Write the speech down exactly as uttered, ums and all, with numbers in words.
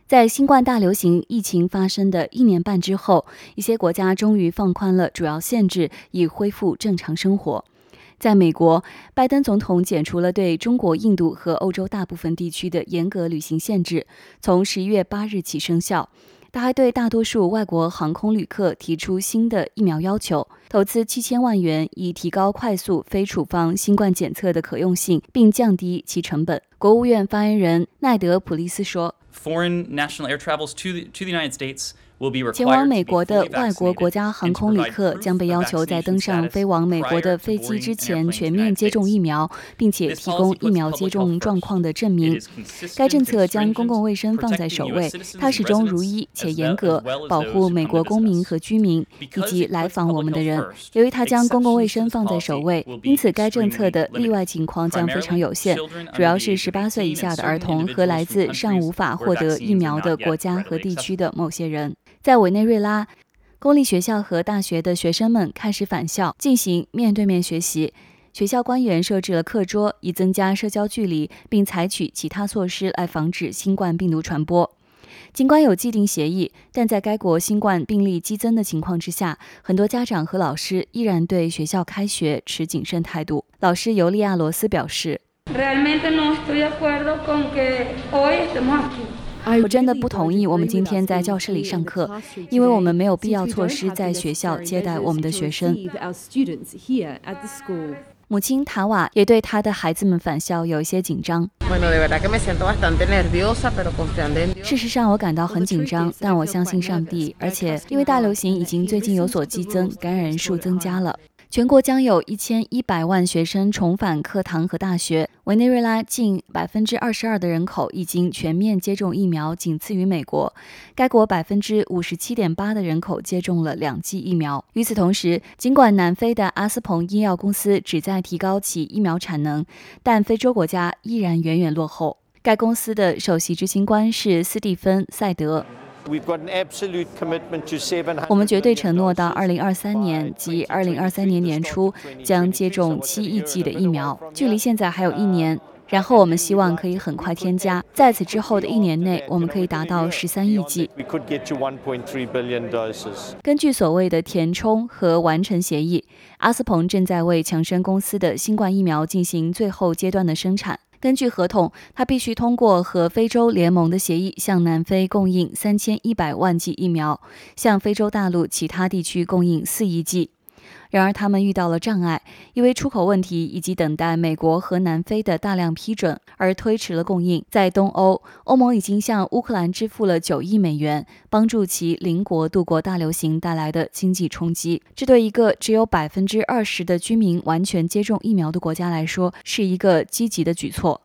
在新冠大流行疫情发生的一年半之后，一些国家终于放宽了主要限制，以恢复正常生活。在美国，拜登总统解除了对中国、印度和欧洲大部分地区的严格旅行限制，从十一月八日起生效。他还对大多数外国航空旅客提出新的疫苗要求，投资七千万元，以提高快速非处方新冠检测的可用性，并降低其成本。国务院发言人奈德普利斯说， Foreign national air travels to the, to the United States 前往美国的外国国家航空旅客将被要求在登上飞往美国的飞机之前全面接种疫苗，并且提供疫苗接种状况的证明。该政策将公共卫生放在首位，它始终如一且严格，保护美国公民和居民以及来访我们的人。由于它将公共卫生放在首位，因此该政策的例外情况将非常有限，主要是十八岁以下的儿童和来自尚无法获得疫苗的国家和地区的某些人。在委内瑞拉，公立学校和大学的学生们开始返校进行面对面学习。学校官员设置了课桌，以增加社交距离，并采取其他措施来防止新冠病毒传播。尽管有既定协议，但在该国新冠病例激增的情况之下，很多家长和老师依然对学校开学持谨慎态度。老师尤利亚罗斯表示，我真的不同意我们今天在教室里上课，因为我们没有必要措施在学校接待我们的学生。母亲塔瓦也对她的孩子们返校有一些紧张。事实上，我感到很紧张，但我相信上帝，而且因为大流行已经最近有所激增，感染人数增加了。全国将有一千一百万学生重返课堂和大学。委内瑞拉近 百分之二十二 的人口已经全面接种疫苗，仅次于美国。该国 百分之五十七点八 的人口接种了两剂疫苗。与此同时，尽管南非的阿斯彭医药公司旨在提高其疫苗产能，但非洲国家依然远远落后。该公司的首席执行官是斯蒂芬·塞德。我们绝对承诺到二零二三年即二零二三年年初将接种七亿剂的疫苗，距离现在还有一年。然后我们希望可以很快添加，在此之后的一年内，我们可以达到十三亿剂。根据所谓的填充和完成协议，阿斯彭正在为强生公司的新冠疫苗进行最后阶段的生产。根据合同，他必须通过和非洲联盟的协议，向南非供应三千一百万剂疫苗，向非洲大陆其他地区供应四亿剂。然而，他们遇到了障碍，因为出口问题以及等待美国和南非的大量批准而推迟了供应。在东欧，欧盟已经向乌克兰支付了九亿美元，帮助其邻国度过大流行带来的经济冲击。这对一个只有 百分之二十 的居民完全接种疫苗的国家来说，是一个积极的举措。